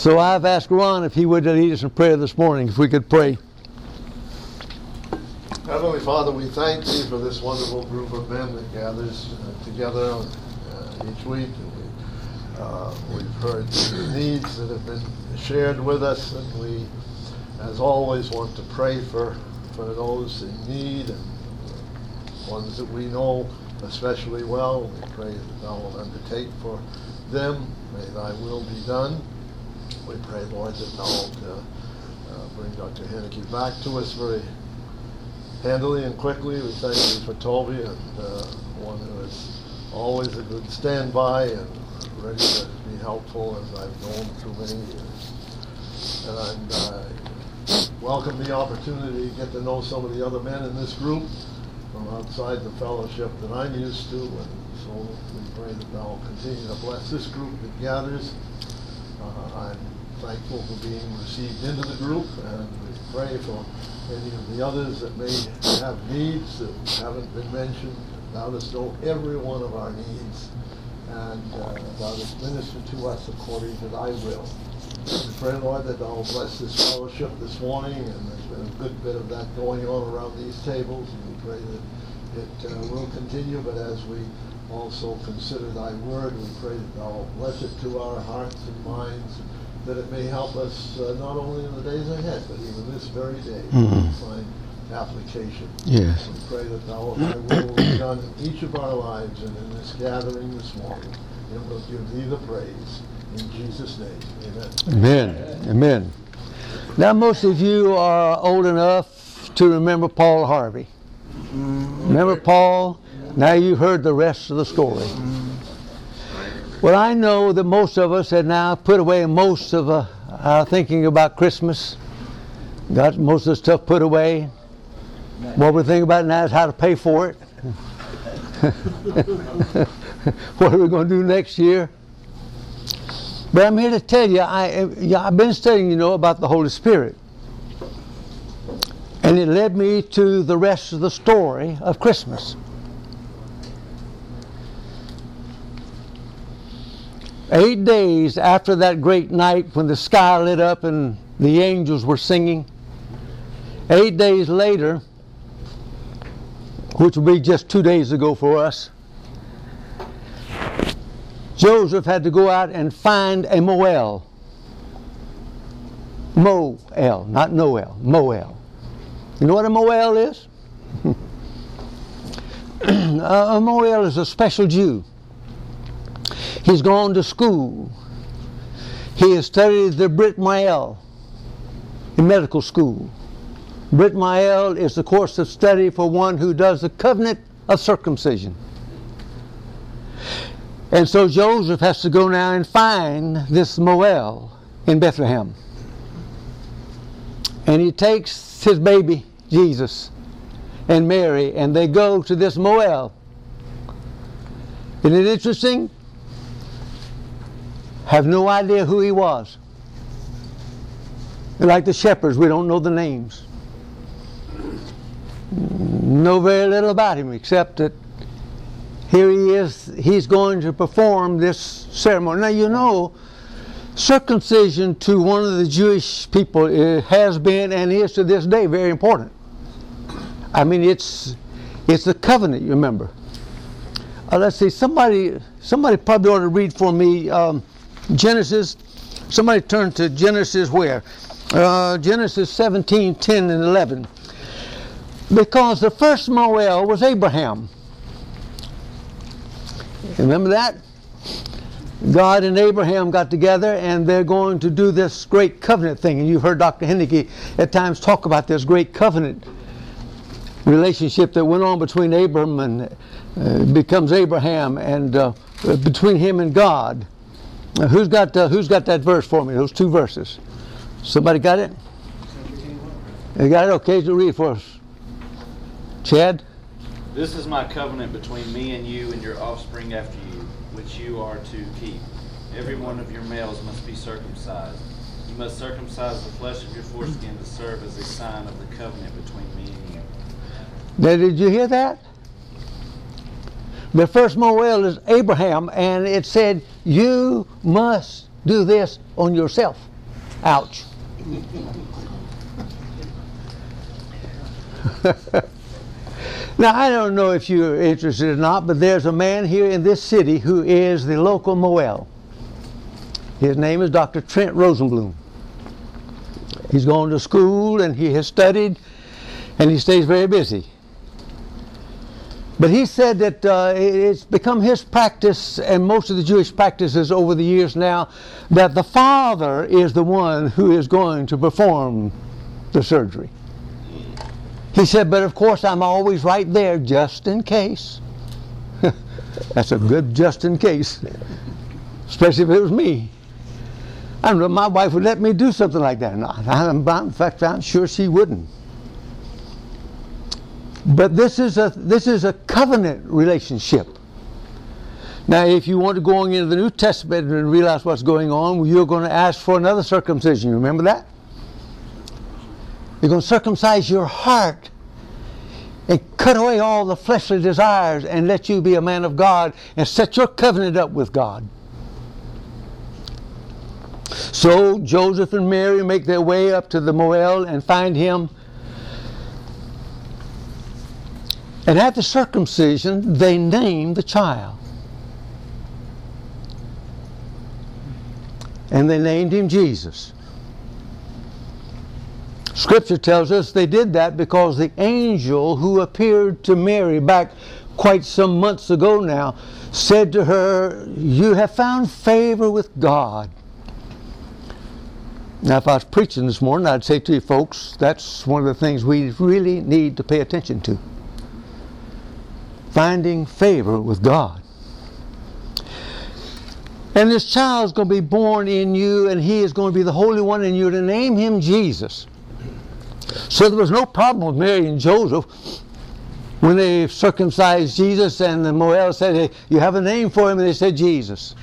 So I've asked Ron if he would lead us in prayer this morning, if we could pray. Heavenly Father, we thank Thee for this wonderful group of men that gathers together each week. We've heard the needs that have been shared with us, and we, as always, want to pray for those in need and ones that we know especially well. We pray that Thou will undertake for them. May Thy will be done. We pray, Lord, that Thou will bring Dr. Henneke back to us very handily and quickly. We thank Thee for Toby, and one who is always a good standby and ready to be helpful, as I've known through many years. And I welcome the opportunity to get to know some of the other men in this group from outside the fellowship that I'm used to, and so we pray that Thou will continue to bless this group that gathers. I'm thankful for being received into the group, and we pray for any of the others that may have needs that haven't been mentioned. Thou dost know every one of our needs, and Thou dost minister to us according to Thy will. We pray, Lord, that Thou will bless this fellowship this morning, and there's been a good bit of that going on around these tables, and we pray that it will continue, but as we also consider Thy word, we pray that Thou will bless it to our hearts and minds, that it may help us not only in the days ahead, but even this very day to find application. Yes. We pray that Thy will be done in each of our lives and in this gathering this morning, and we'll give Thee the praise. In Jesus' name, amen. Amen. Amen. Now, most of you are old enough to remember Paul Harvey. Remember Paul? Now you've heard the rest of the story. Well, I know that most of us have now put away most of our thinking about Christmas. Got most of the stuff put away. What we think about now is how to pay for it. What are we going to do next year? But I'm here to tell you, I've been studying, about the Holy Spirit. And it led me to the rest of the story of Christmas. 8 days after that great night when the sky lit up and the angels were singing, 8 days later, which will be just 2 days ago for us, Joseph had to go out and find a Moel. Moel, not Noel, Moel. You know what a Moel is? A Moel is a special Jew. He's gone to school. He has studied the Brit Miel in medical school. Brit Miel is the course of study for one who does the covenant of circumcision. And so Joseph has to go now and find this Moel in Bethlehem. And he takes his baby, Jesus, and Mary, and they go to this Moel. Isn't it interesting? Have no idea who he was. Like the shepherds, we don't know the names. Know very little about him, except that here he is, he's going to perform this ceremony. Now, circumcision to one of the Jewish people has been and is to this day very important. I mean, it's the covenant, you remember. Let's see, somebody probably ought to read for me Genesis. Somebody turn to Genesis where? Genesis 17, 10 and 11. Because the first Moel was Abraham. Remember that? God and Abraham got together and they're going to do this great covenant thing. And you've heard Dr. Henneke at times talk about this great covenant relationship that went on between Abram and becomes Abraham, and between him and God. Who's got that verse for me? Those two verses. Somebody got it? You got it? Okay, so read it for us. Chad? This is my covenant between me and you and your offspring after you, which you are to keep. Every one of your males must be circumcised. You must circumcise the flesh of your foreskin to serve as a sign of the covenant between me and you. Now, did you hear that? The first Moel is Abraham, and it said, you must do this on yourself. Ouch. Now, I don't know if you're interested or not, but there's a man here in this city who is the local Moel. His name is Dr. Trent Rosenblum. He's gone to school and he has studied and he stays very busy. But he said that it's become his practice, and most of the Jewish practices over the years now, that the father is the one who is going to perform the surgery. He said, but of course I'm always right there just in case. That's a good just in case, especially if it was me. I don't know if my wife would let me do something like that or not. In fact, I'm sure she wouldn't. But this is a covenant relationship. Now, if you want to go into the New Testament and realize what's going on, you're going to ask for another circumcision. Remember that? You're going to circumcise your heart and cut away all the fleshly desires and let you be a man of God and set your covenant up with God. So Joseph and Mary make their way up to the Moel and find him. And at the circumcision, they name the child. And they named him Jesus. Scripture tells us they did that because the angel who appeared to Mary back quite some months ago now said to her, "You have found favor with God." Now, if I was preaching this morning, I'd say to you folks, that's one of the things we really need to pay attention to. Finding favor with God. And this child's going to be born in you, and he is going to be the Holy One, and you're to name him Jesus. So there was no problem with Mary and Joseph when they circumcised Jesus, and the Moel said, "Hey, you have a name for him," and they said Jesus.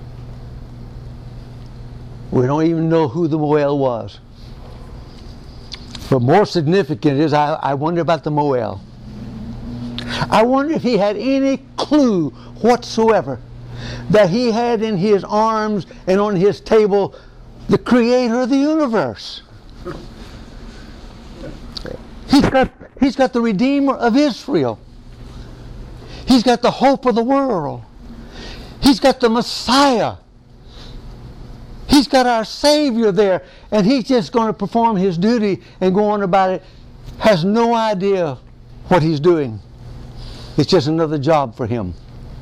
We don't even know who the Moel was. But more significant is, I wonder about the Moel. I wonder if he had any clue whatsoever that he had in his arms and on his table the creator of the universe. He's got the Redeemer of Israel. He's got the hope of the world. He's got the Messiah. He's got our Savior there, and he's just going to perform his duty and go on about it. Has no idea what he's doing. It's just another job for him.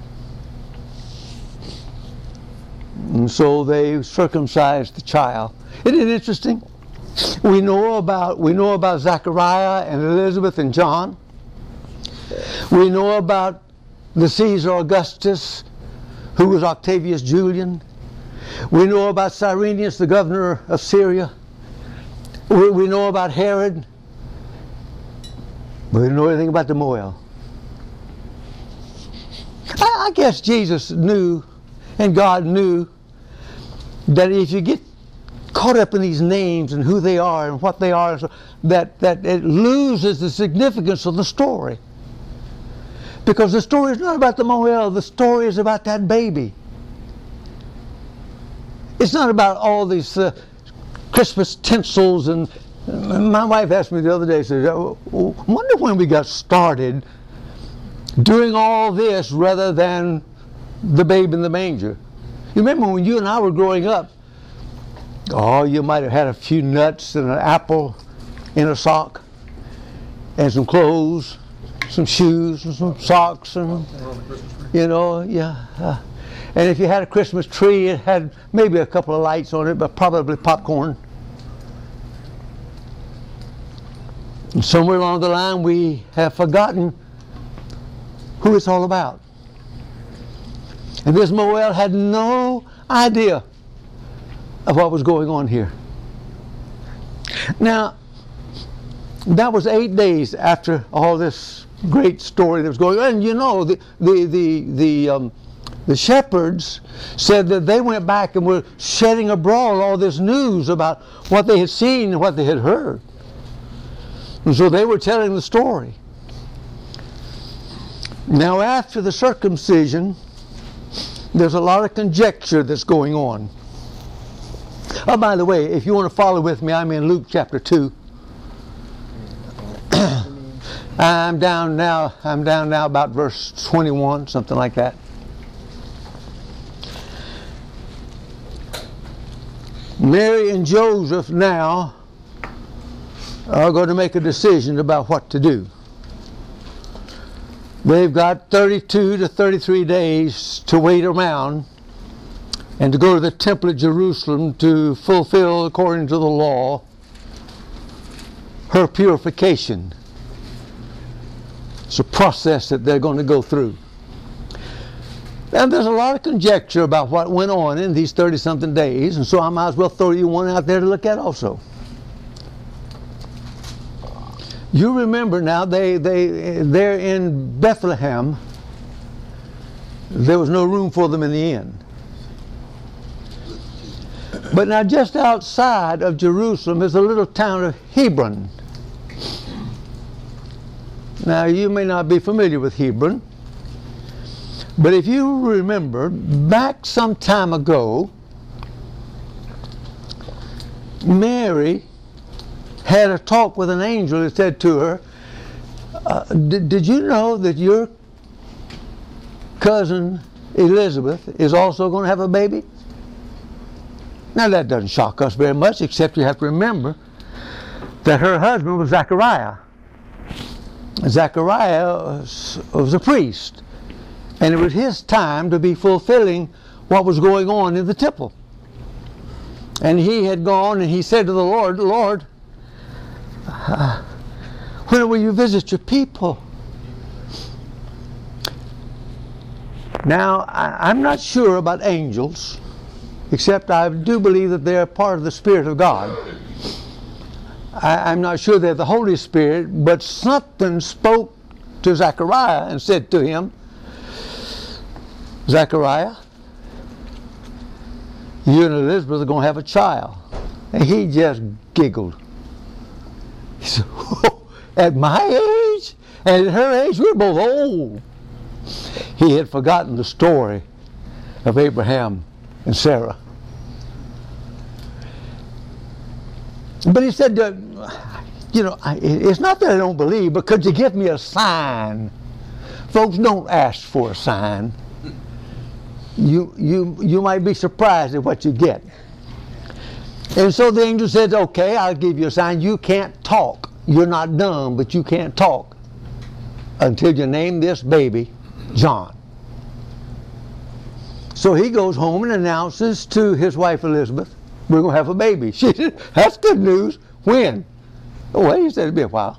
And so they circumcised the child. Isn't it interesting? We know about Zechariah and Elizabeth and John. We know about the Caesar Augustus, who was Octavius Julian. We know about Cyrenius, the governor of Syria. We know about Herod. But we don't know anything about the Moel. I guess Jesus knew, and God knew, that if you get caught up in these names and who they are and what they are, that it loses the significance of the story. Because the story is not about the Moel, the story is about that baby. It's not about all these Christmas tinsels. And my wife asked me the other day, said, "I wonder when we got started doing all this rather than the babe in the manger." You remember when you and I were growing up, you might have had a few nuts and an apple in a sock and some clothes, some shoes and some socks, and and if you had a Christmas tree, it had maybe a couple of lights on it, but probably popcorn. And somewhere along the line, we have forgotten who it's all about. And this Moel had no idea of what was going on here. Now, that was 8 days after all this great story that was going on. And you know, the shepherds said that they went back and were shedding abroad all this news about what they had seen and what they had heard. And so they were telling the story. Now, after the circumcision, there's a lot of conjecture that's going on. Oh, by the way, if you want to follow with me, I'm in Luke chapter 2. I'm down now about verse 21, something like that. Mary and Joseph now are going to make a decision about what to do. They've got 32 to 33 days to wait around and to go to the temple at Jerusalem to fulfill, according to the law, her purification. It's a process that they're going to go through. And there's a lot of conjecture about what went on in these 30-something days, and so I might as well throw you one out there to look at also. You remember now, they're in Bethlehem. There was no room for them in the inn. But now just outside of Jerusalem is the little town of Hebron. Now you may not be familiar with Hebron, but if you remember, back some time ago, Mary had a talk with an angel that said to her, did you know that your cousin Elizabeth is also going to have a baby? Now that doesn't shock us very much, except you have to remember that her husband was Zechariah. Zechariah was a priest, and it was his time to be fulfilling what was going on in the temple. And he had gone and he said to the Lord, Lord, when will you visit your people? Now, I'm not sure about angels, except I do believe that they're part of the Spirit of God. I'm not sure they're the Holy Spirit, but something spoke to Zechariah and said to him, Zechariah, you and Elizabeth are going to have a child. And he just giggled. He said, oh, at my age? And at her age, we're both old. He had forgotten the story of Abraham and Sarah. But he said, it's not that I don't believe, but could you give me a sign? Folks, don't ask for a sign. You might be surprised at what you get. And so the angel said, okay, I'll give you a sign. You can't talk. You're not dumb, but you can't talk until you name this baby John. So he goes home and announces to his wife Elizabeth, we're going to have a baby. She said, that's good news. When? Oh, well, he said it'd be a while.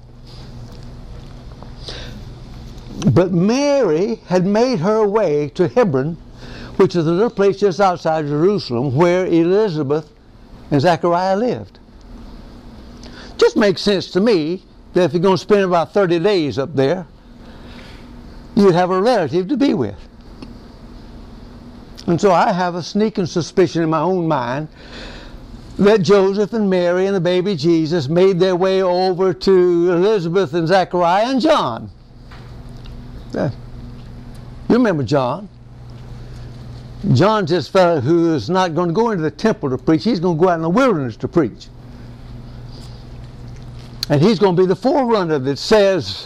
But Mary had made her way to Hebron, which is a little place just outside Jerusalem where Elizabeth and Zechariah lived. Just makes sense to me that if you're going to spend about 30 days up there, you'd have a relative to be with. And so I have a sneaking suspicion in my own mind that Joseph and Mary and the baby Jesus made their way over to Elizabeth and Zechariah and John. You remember John? John's this fellow who is not going to go into the temple to preach. He's going to go out in the wilderness to preach. And he's going to be the forerunner that says,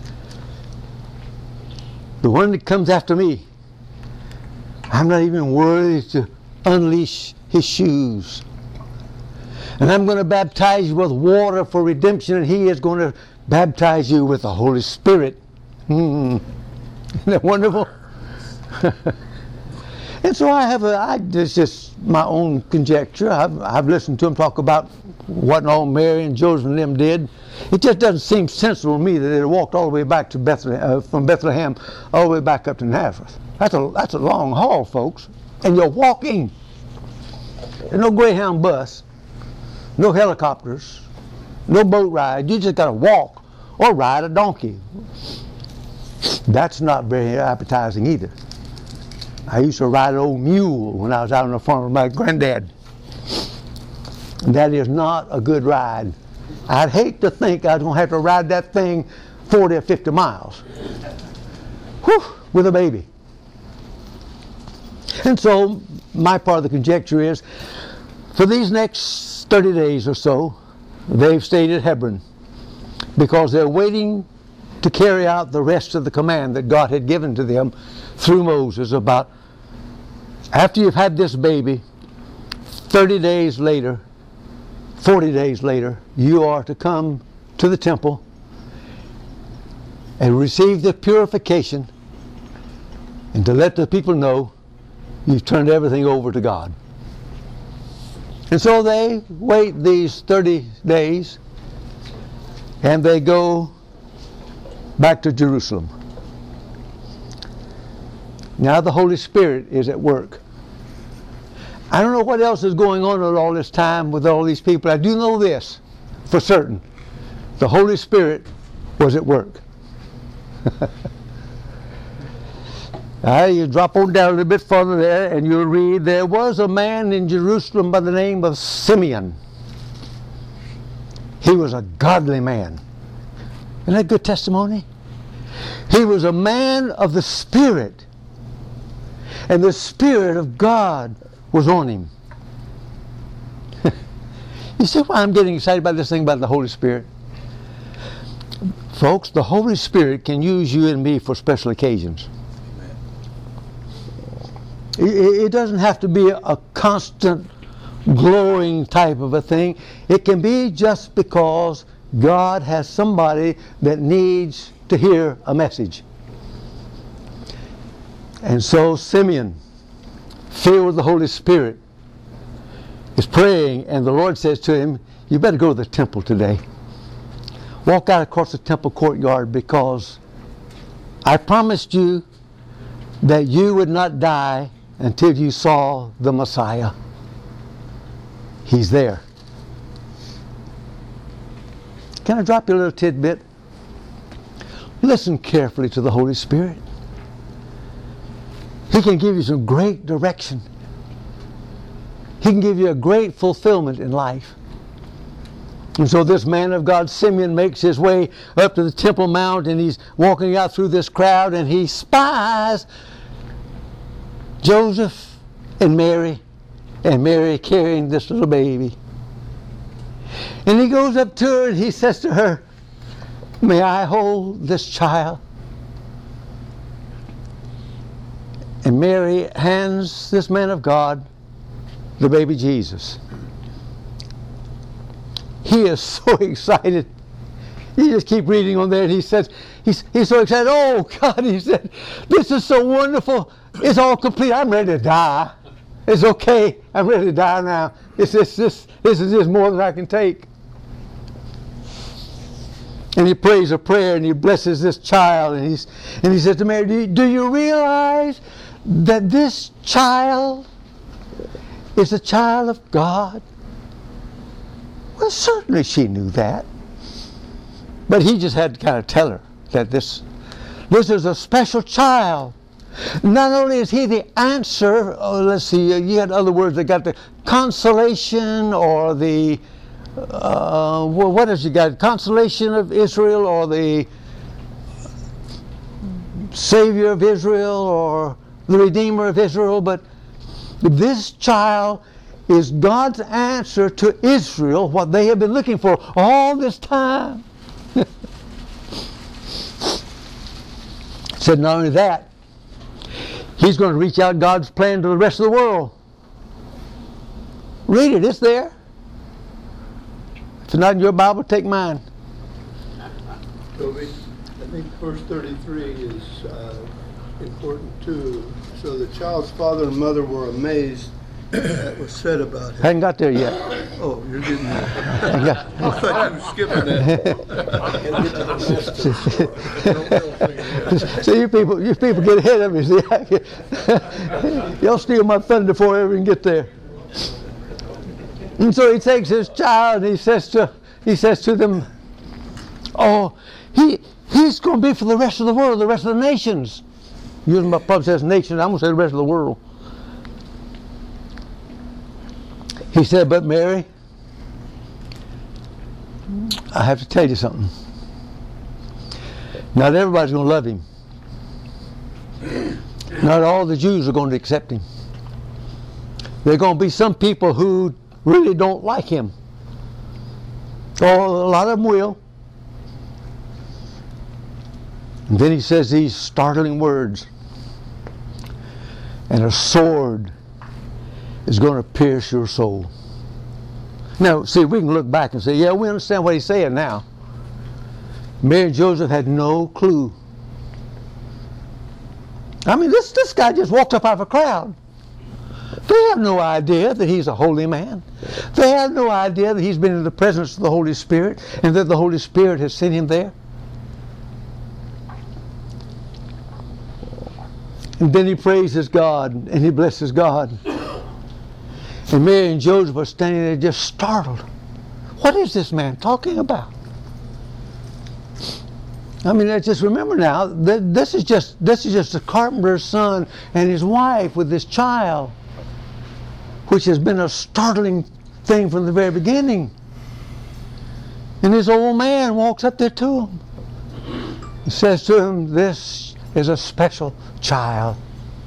the one that comes after me, I'm not even worthy to unleash his shoes. And I'm going to baptize you with water for redemption, and he is going to baptize you with the Holy Spirit. Isn't that wonderful? And so it's just my own conjecture. I've listened to him talk about what all Mary and Joseph and them did. It just doesn't seem sensible to me that they walked all the way back to Bethlehem, from Bethlehem all the way back up to Nazareth. That's a long haul, folks. And you're walking. There's no Greyhound bus, no helicopters, no boat ride. You just got to walk or ride a donkey. That's not very appetizing either. I used to ride an old mule when I was out on the farm with my granddad. And that is not a good ride. I'd hate to think I was going to have to ride that thing 40 or 50 miles. Whew, with a baby. And so my part of the conjecture is For these next 30 days or so, they've stayed at Hebron because they're waiting to carry out the rest of the command that God had given to them through Moses about after you've had this baby, 30 days later, 40 days later, you are to come to the temple and receive the purification and to let the people know you've turned everything over to God. And so they wait these 30 days and they go back to Jerusalem. Now the Holy Spirit is at work. I don't know what else is going on at all this time with all these people. I do know this for certain. The Holy Spirit was at work. You drop on down a little bit further there and you'll read, there was a man in Jerusalem by the name of Simeon. He was a godly man. Isn't that a good testimony? He was a man of the Spirit. And the Spirit of God was on him. You see why I'm getting excited about this thing about the Holy Spirit? Folks, the Holy Spirit can use you and me for special occasions. It doesn't have to be a constant glowing type of a thing. It can be just because God has somebody that needs to hear a message. And so Simeon, filled with the Holy Spirit, is praying, and the Lord says to him, you better go to the temple today. Walk out across the temple courtyard, because I promised you that you would not die until you saw the Messiah. He's there. Can I drop you a little tidbit? Listen carefully to the Holy Spirit. He can give you some great direction. He can give you a great fulfillment in life. And so this man of God, Simeon, makes his way up to the Temple Mount, and he's walking out through this crowd, and he spies Joseph and Mary carrying this little baby. And he goes up to her and he says to her, may I hold this child? And Mary hands this man of God the baby Jesus. He is so excited. You just keep reading on there, and he says, he's so excited. Oh God, he said, this is so wonderful. It's all complete. I'm ready to die. It's okay. I'm ready to die now. This is just more than I can take. And he prays a prayer, and he blesses this child, and he says to Mary, do you realize that this child is a child of God? Well, certainly she knew that. But he just had to kind of tell her that this is a special child. Not only is he the answer, let's see, you had other words that got the consolation, or the, what else you got? Consolation of Israel, or the Savior of Israel, or the Redeemer of Israel. But this child is God's answer to Israel, what they have been looking for all this time. Said not only that, he's going to reach out God's plan to the rest of the world. Read it, it's there. If it's not in your Bible, take mine. Toby, I think verse 33 is important too. So the child's father and mother were amazed at what was said about him. Hadn't got there yet. Oh, you're getting there. Yeah. I thought you were skipping that. See, you people get ahead of me. See, y'all steal my thunder before I ever even get there. And so he takes his child and he says to them, oh, he's going to be for the rest of the world, the rest of the nations. Using my pub says nation, I'm going to say the rest of the world. He said, but Mary, I have to tell you something. Not everybody's going to love him. Not all the Jews are going to accept him. There are going to be some people who really don't like him. Oh, a lot of them will. And then he says these startling words. And a sword is going to pierce your soul. Now, see, we can look back and say, yeah, we understand what he's saying now. Mary and Joseph had no clue. I mean, this guy just walked up out of a crowd. They have no idea that he's a holy man. They have no idea that he's been in the presence of the Holy Spirit and that the Holy Spirit has sent him there. And then he praises God and he blesses God. And Mary and Joseph are standing there just startled. What is this man talking about? I mean, just remember now, this is just a carpenter's son and his wife with this child, which has been a startling thing from the very beginning. And this old man walks up there to him. He says to him, this is a special child.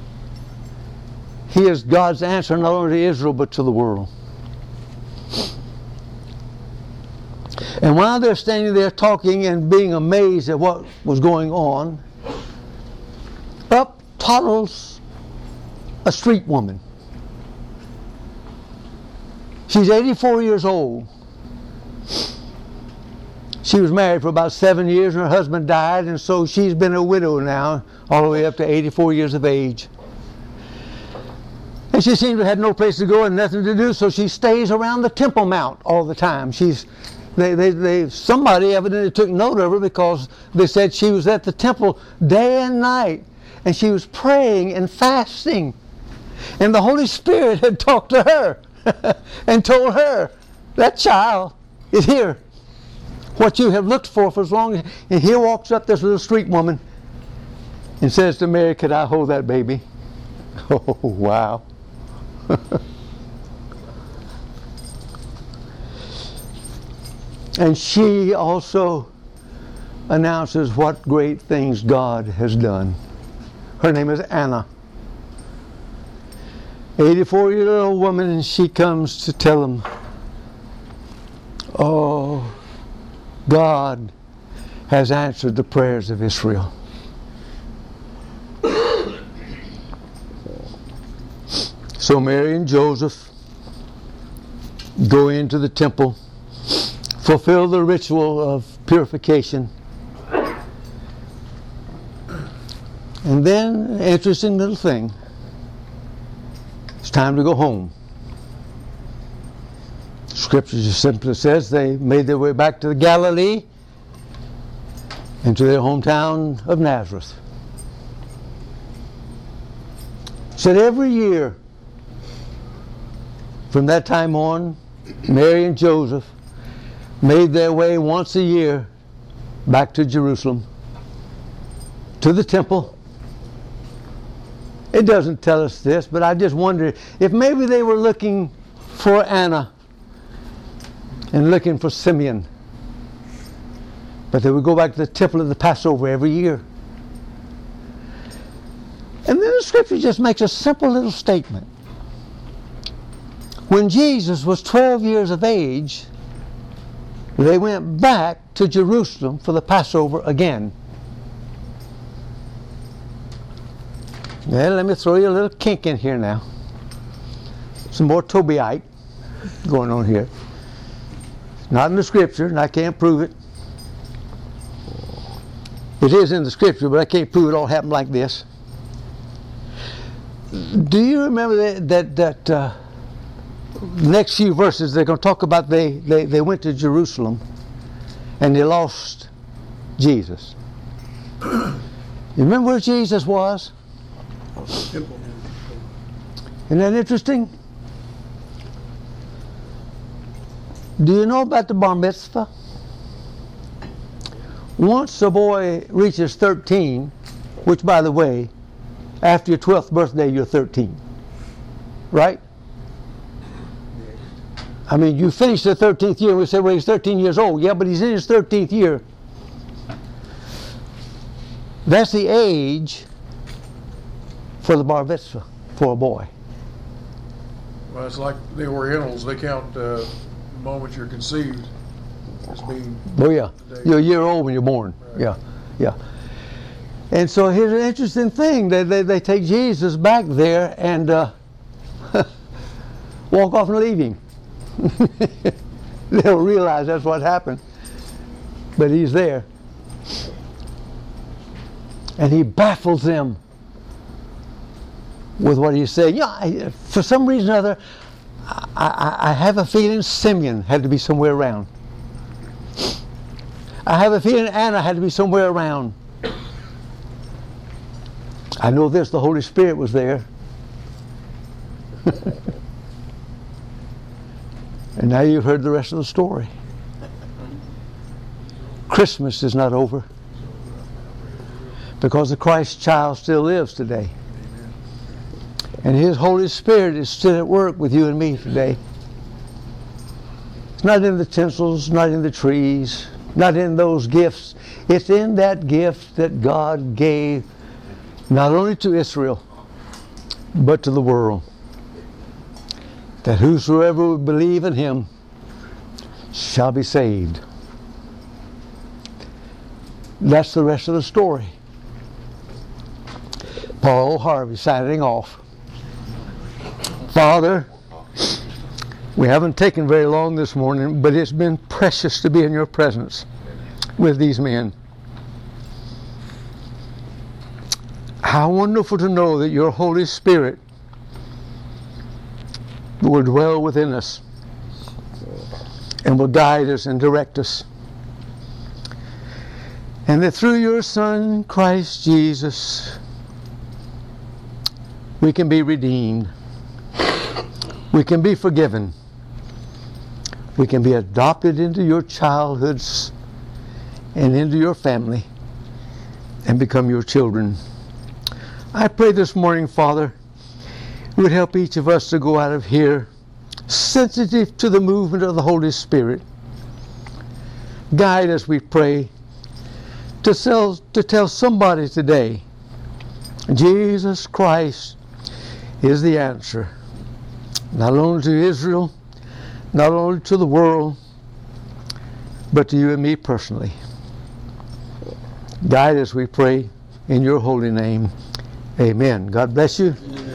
He is God's answer not only to Israel but to the world. And while they're standing there talking and being amazed at what was going on, up toddles a street woman. She's 84 years old. She was married for about 7 years and her husband died, and so she's been a widow now all the way up to 84 years of age. And she seems to have had no place to go and nothing to do, so she stays around the Temple Mount all the time. Somebody evidently took note of her because they said she was at the temple day and night, and she was praying and fasting. And the Holy Spirit had talked to her and told her, that child is here. What you have looked for as long as... And here walks up this little street woman and says to Mary, could I hold that baby? Oh, wow. And she also announces what great things God has done. Her name is Anna. 84-year-old woman, and she comes to tell him, oh, God has answered the prayers of Israel. So Mary and Joseph go into the temple, fulfill the ritual of purification. And then, an interesting little thing. It's time to go home. Scripture just simply says they made their way back to Galilee and to their hometown of Nazareth. It said every year from that time on, Mary and Joseph made their way once a year back to Jerusalem, to the temple. It doesn't tell us this, but I just wonder if maybe they were looking for Anna and looking for Simeon. But they would go back to the temple of the Passover every year. And then the scripture just makes a simple little statement. When Jesus was 12 years of age, they went back to Jerusalem for the Passover again. Well, let me throw you a little kink in here now. Some more Tobyite going on here. Not in the scripture, and I can't prove it. It is in the scripture, but I can't prove it all happened like this. Do you remember that next few verses they're going to talk about they went to Jerusalem and they lost Jesus? You remember where Jesus was? Isn't that interesting? Do you know about the bar mitzvah? Once a boy reaches 13, which by the way, after your 12th birthday you're 13, right? I mean, you finish the 13th year, we say, well, he's 13 years old. Yeah, but he's in his 13th year. That's the age for the bar mitzvah for a boy. Well, it's like the Orientals. They count the moment you're conceived as being. Oh yeah, the day. you're a year old when you're born. Right. Yeah, yeah. And so here's an interesting thing. They take Jesus back there and walk off and leave him. They don't realize that's what happened. But he's there. And he baffles them with what he's saying. Yeah, for some reason or other, I have a feeling Simeon had to be somewhere around. I have a feeling Anna had to be somewhere around. I know this, the Holy Spirit was there. And now you've heard the rest of the story. Christmas is not over, because the Christ child still lives today. And His Holy Spirit is still at work with you and me today. It's not in the tinsels, not in the trees, not in those gifts. It's in that gift that God gave not only to Israel, but to the world. That whosoever would believe in Him shall be saved. That's the rest of the story. Paul Harvey signing off. Father, we haven't taken very long this morning, but it's been precious to be in your presence with these men. How wonderful to know that your Holy Spirit will dwell within us and will guide us and direct us. And that through your Son, Christ Jesus, we can be redeemed. We can be forgiven. We can be adopted into your childhoods and into your family and become your children. I pray this morning, Father, you would help each of us to go out of here sensitive to the movement of the Holy Spirit. Guide us, we pray, to tell somebody today, Jesus Christ is the answer. Not only to Israel, not only to the world, but to you and me personally. Guide us, we pray, in your holy name. Amen. God bless you.